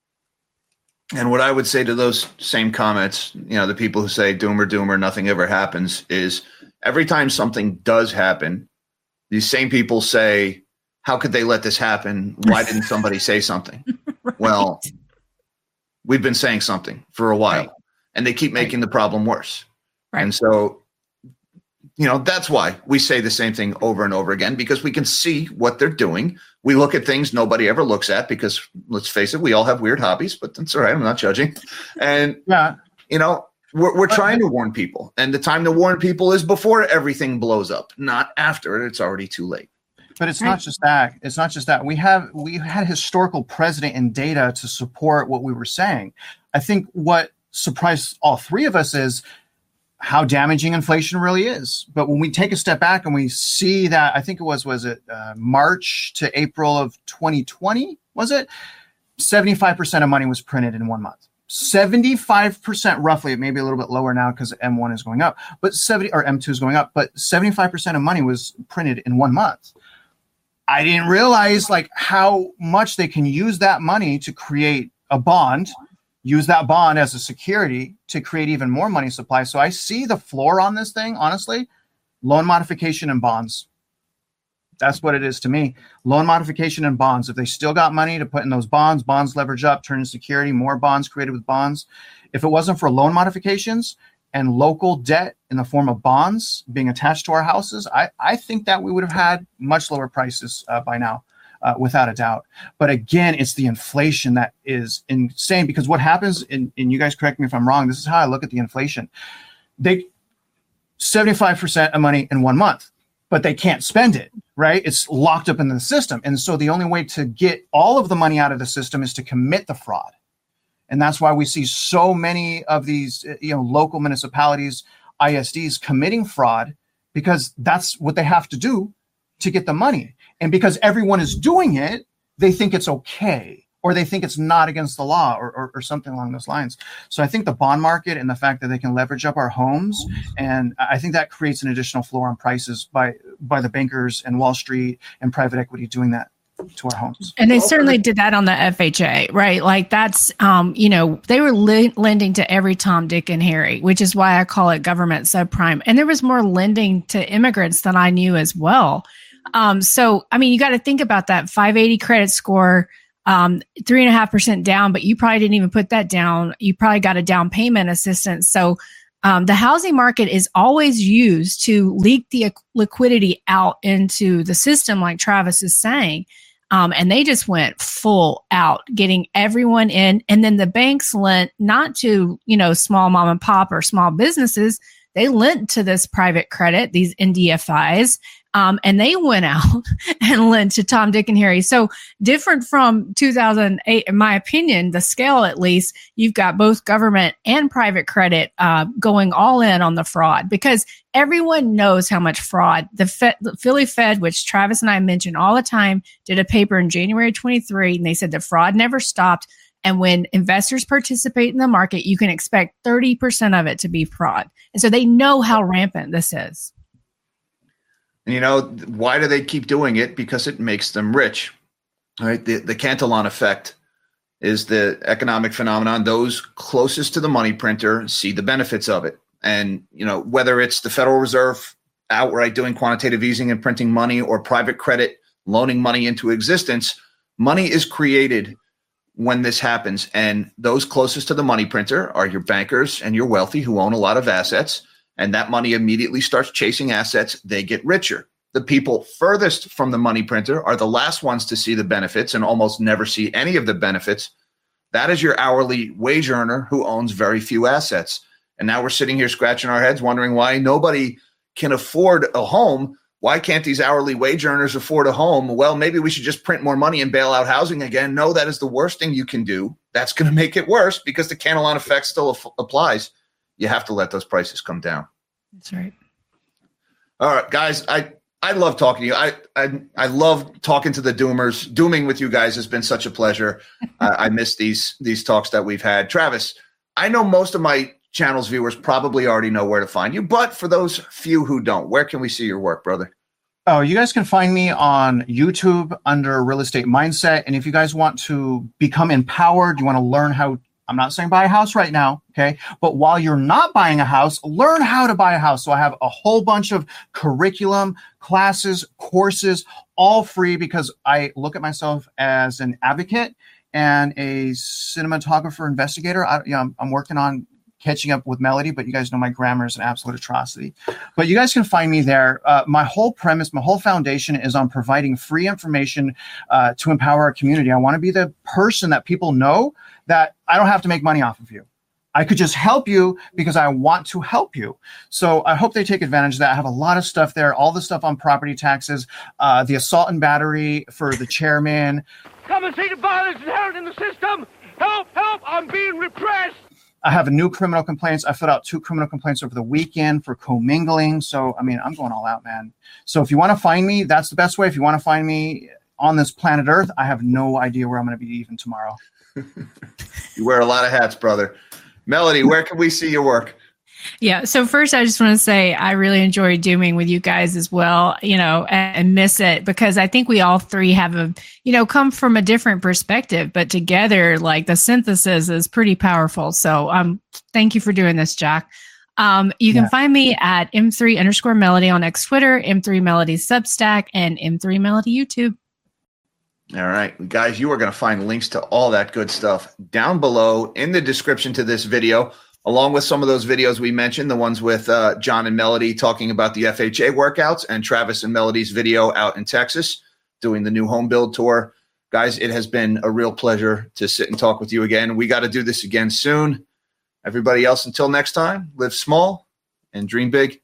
And what I would say to those same comments, you know, the people who say doomer, doomer, nothing ever happens, is every time something does happen, these same people say, how could they let this happen? Why didn't somebody say something? Right. Well, we've been saying something for a while, right. and they keep making right. the problem worse. Right. And so, you know, that's why we say the same thing over and over again, because we can see what they're doing. We look at things nobody ever looks at because, let's face it, we all have weird hobbies, but that's all right. I'm not judging. And, yeah. you know, we're, we're trying to warn people. And the time to warn people is before everything blows up, not after it's already too late. But it's not just that. It's not just that. We have we had historical precedent and data to support what we were saying. I think what surprised all three of us is how damaging inflation really is. But when we take a step back and we see that, I think it was, was it uh, March to April of twenty twenty, was it? seventy-five percent of money was printed in one month. seventy-five percent roughly, it may be a little bit lower now because M one is going up, but seventy or M two is going up, but seventy-five percent of money was printed in one month. I didn't realize like how much they can use that money to create a bond, use that bond as a security to create even more money supply. So I see the floor on this thing, honestly, loan modification and bonds. That's what it is to me. Loan modification and bonds. If they still got money to put in those bonds, bonds leverage up, turn into security, more bonds created with bonds. If it wasn't for loan modifications and local debt in the form of bonds being attached to our houses, I, I think that we would have had much lower prices uh, by now, uh, without a doubt. But again, it's the inflation that is insane, because what happens, and, and you guys correct me if I'm wrong, this is how I look at the inflation. They seventy-five percent of money in one month, but they can't spend it, right? It's locked up in the system. And so the only way to get all of the money out of the system is to commit the fraud. And that's why we see so many of these, you know, local municipalities, I S Ds committing fraud, because that's what they have to do to get the money. And because everyone is doing it, they think it's okay, or they think it's not against the law, or, or, or something along those lines. So I think the bond market and the fact that they can leverage up our homes, and I think that creates an additional floor on prices by by the bankers and Wall Street and private equity doing that. to our homes. And they certainly did that on the F H A, right? Like that's, um, you know, they were li- lending to every Tom, Dick, and Harry, which is why I call it government subprime. And there was more lending to immigrants than I knew as well. Um, so, I mean, you got to think about that five eighty credit score, um, three and a half percent down, but you probably didn't even put that down. You probably got a down payment assistance. So, Um, the housing market is always used to leak the liquidity out into the system, like Travis is saying. Um, and they just went full out, getting everyone in. And then the banks lent not to, you know, small mom and pop or small businesses. They lent to this private credit, these N D F Is, um, and they went out and lent to Tom, Dick, and Harry. So different from two thousand eight, in my opinion, the scale at least, you've got both government and private credit uh, going all in on the fraud because everyone knows how much fraud. The, Fed, the Philly Fed, which Travis and I mention all the time, did a paper in January twenty-three, and they said the fraud never stopped. And when investors participate in the market, you can expect thirty percent of it to be fraud. And so they know how rampant this is. And you know, why do they keep doing it? Because it makes them rich, right? The, the Cantillon effect is the economic phenomenon. Those closest to the money printer see the benefits of it. And, you know, whether it's the Federal Reserve outright doing quantitative easing and printing money or private credit loaning money into existence, money is created when this happens. And those closest to the money printer are your bankers and your wealthy who own a lot of assets. And that money immediately starts chasing assets. They get richer. The people furthest from the money printer are the last ones to see the benefits and almost never see any of the benefits. That is your hourly wage earner who owns very few assets. And now we're sitting here scratching our heads wondering why nobody can afford a home. Why can't these hourly wage earners afford a home? Well, maybe we should just print more money and bail out housing again. No, that is the worst thing you can do. That's going to make it worse because the Cantillon effect still af- applies. You have to let those prices come down. That's right. All right, guys, I, I love talking to you. I, I I love talking to the Doomers. Dooming with you guys has been such a pleasure. uh, I miss these these talks that we've had. Travis, I know most of my channel's viewers probably already know where to find you, but for those few who don't, where can we see your work, brother? Oh, you guys can find me on YouTube under Real Estate Mindset. And if you guys want to become empowered, you want to learn how, I'm not saying buy a house right now, okay? But while you're not buying a house, learn how to buy a house. So I have a whole bunch of curriculum, classes, courses, all free because I look at myself as an advocate and a cinematographer investigator. I, you know, I'm, I'm working on catching up with Melody, but you guys know my grammar is an absolute atrocity. But you guys can find me there. Uh, my whole premise, my whole foundation is on providing free information uh, to empower our community. I want to be the person that people know that I don't have to make money off of you. I could just help you because I want to help you. So I hope they take advantage of that. I have a lot of stuff there, all the stuff on property taxes, uh, the assault and battery for the chairman. Come and see the violence inherent in the system. Help, help, I'm being repressed. I have new criminal complaints. I filled out two criminal complaints over the weekend for commingling. So, I mean, I'm going all out, man. So if you want to find me, that's the best way. If you want to find me on this planet Earth, I have no idea where I'm going to be even tomorrow. You wear a lot of hats, brother. Melody, where can we see your work? Yeah. So first, I just want to say I really enjoy dooming with you guys as well, you know, and, and miss it because I think we all three have a, you know, come from a different perspective, but together, like the synthesis is pretty powerful. So um, thank you for doing this, Jack. Um, you can yeah. find me at M three underscore Melody on X Twitter, M three Melody Substack, and M three Melody YouTube. All right, guys, you are going to find links to all that good stuff down below in the description to this video, along with some of those videos we mentioned, the ones with uh, John and Melody talking about the F H A workouts and Travis and Melody's video out in Texas doing the new home build tour. Guys, it has been a real pleasure to sit and talk with you again. We got to do this again soon. Everybody else, until next time, live small and dream big.